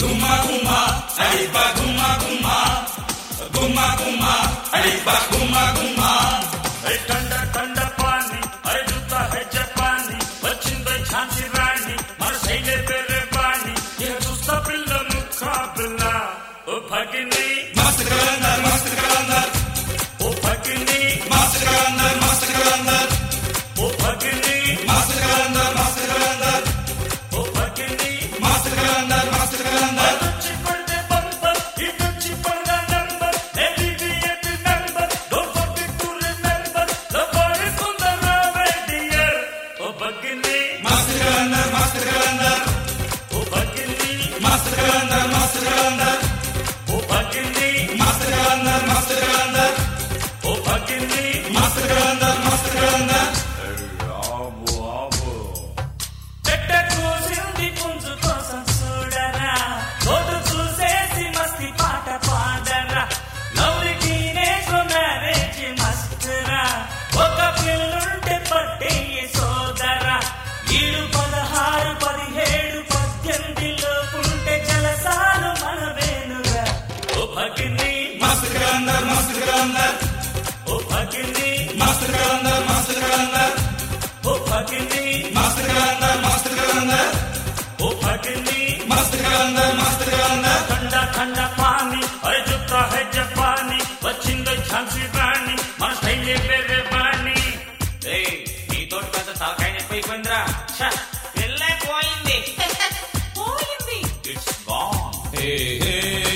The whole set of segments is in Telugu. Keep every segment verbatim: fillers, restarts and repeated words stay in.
గుమ్మ గుమ్మ అడిప గుమ్మ గుమ్మ గుమ్మ గుమ్మ అడిప గుమ్మ గుమ్మ టండ టండ పాని అడుగుతా హె జపాని వచ్చింది ఝాన్సీ రాణి మన శైలే పేరే పాని ఇక చూస్తా పిల్ల ముఖాబిల్ల ఓ భగిని మస్త్ కలందర్ మస్త్ కలందర్ ఓ భగిని మస్త్ కలందర్ మస్త్ కలందర్ ఓ భగిని మస్త్ కలందర్ మస్త్ కలందర్ ఓ భగిని మస్త్ కలందర్ మస్త్ కలందర్ అదొచ్చి పడితే బంపర్ ఇదొచ్చి పడిన నంబర్ ఎలివియేట్ number don't forget to remember the boy is on the road dear ఓ భగిని మస్త్ కలందర్ మస్త్ కలందర్ ఓ భగిని మస్త్ కలందర్ మస్త్ కలందర్ ఓ భగిని మస్త్ కలందర్ మస్త్ కలందర్ ఓ భగిని మస్త్ కలందర్ మస్త్ కలందర్ ఆబో ఆబో పెట్టకు సింది పుంజు కోసం చూడరా తోడు చూసేసి మస్తి పాట పాడరా లవ్లీ టీనేజ్ మ్యారేజ్ మస్తురా ఒక పిల్లుంటే పట్టే సోదరా ఈడు పదహారు పదిహేడు పద్దెనిమిదిలో ఉంటే జలసాలు మనవేనురా ఓ భగిని మస్త్ కలందర్ మస్త్ కలందర్ ఓ భగిని మస్త్ కలందర్ మస్త్ కలందర్ ఓ భగిని మస్త్ కలందర్ మస్త్ కలందర్ ఓ భగిని मस्त कलंदर मस्त कलंदर ठंडा ठंडा पानी अजुता है जपानी వచ్చింది ఝాన్సీ రాణి మన శైలే పేరే బాణి ఏయ్ నీ తోటి పెద్ద తలకాయనే పోయిందిరా ఛ వెళ్ళే పోయింది పోయింది ఇట్స్ గాన్ हे हे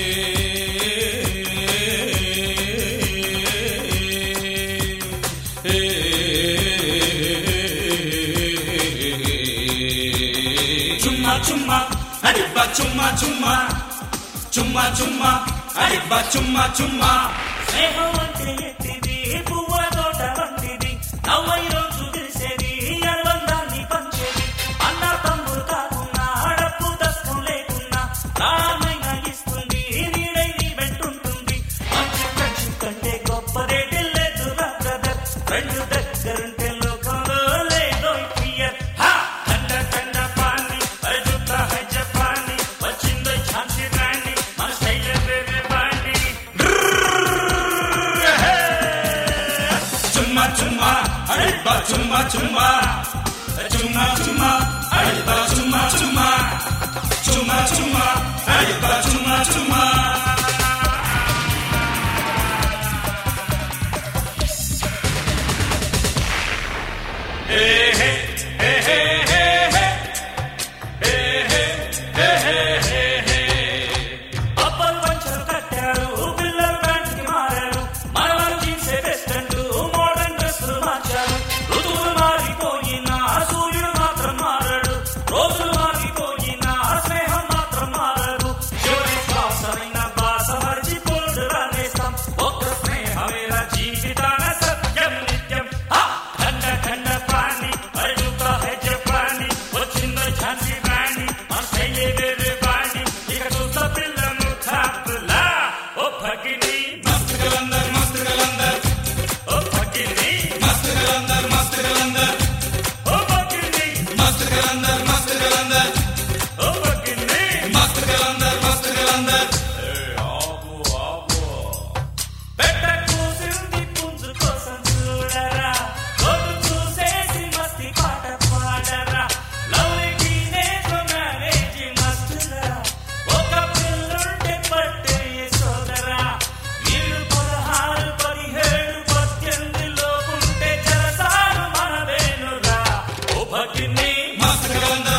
చుమ్మా చుమ్మా అడిబ్బా చుమ్మా చుమ్మా చుమ్మా చుమ్మా అడిబ్బా చుమ్మా చుమ్మా స్నేహం అంటే ఎత్తిది పువ్వ తోట వంటిది నవ్వై రోజు తెలిసేది అనుబంధాన్ని పంచేది అన్న తమ్ముడు కాకున్నా అడప్పు దస్తం లేకున్నా ప్రాణమైన ఇస్తుంది నీడై నీ వెంటుంటుంది మంచి ఫ్రెండ్షిప్ కంటే గొప్పదే లేదు రా బ్రదర్ ఫ్రెండ్ దగ్గరుంటే లోకంలో లేదో ఫియర్ హా ఠండ ఠండ పాని అడుగుతా హై జపాని వచ్చింది ఝాన్సీ రాణి మన శైలే పేరే బాణి చుమ్మా చుమ్మా అడిబ్బా చుమ్మా చుమ్మా చుమ్మా చుమ్మా అడిబ్బా చుమ్మా చుమ్మా చుమ్మా చుమ్మా అడిబ్బా చుమ్మా చుమ్మా హే హే హే హే హే హే హే హే హే హే అప్పలు పంచలు కట్టారు పిల్లలు బ్యాండ్కి మారారు మనవరు జీన్సే వెస్టర్న్లు మోడర్న్ డ్రెస్సులు మార్చారు ఋతువులు మారిపోయినా సూర్యుడు మాత్రం మారాడు రోజులు మారిపోయినా స్నేహం మాత్రం మారదు చివరి శ్వాసమైన బాస మర్చిపోడు రానేస్తాం ఒక స్నేహమేరా జీవితాన సత్యం నిత్యం హా! ఠండ ఠండ పాని అడుగుతా హె జపాని వచ్చింది ఝాన్సీ రాణి మన శైలే వేరే బాణి ఇక చూస్తా పిల్లను తాపులా ఓ భగిని మస్త్ కలందర్ మస్త్ కలందర్ ఓ భగిని మస్త్ కలందర్ మస్త్ కలందర్ ఓ భగిని మస్త్ కలందర్ మస్త్ కలందర్ ఓ భగిని మస్త్ కలందర్ మస్త్ కలందర్ ఆబో ఆబో పెట్టకు సింది పుంజు కోసం చూడరా తోడు చూసేసి మస్తి పాట పాడరా లవ్లీ టీనేజ్ మ్యారేజ్ మస్తురా ఒక పిల్లుంటే పట్టే సోదరా వీళ్ళు పదహారు పదిహేడు పద్దెనిమిదిలో ఉంటే జలసాలు మనవేనురా ఓ భగిని మస్త్ కలందర్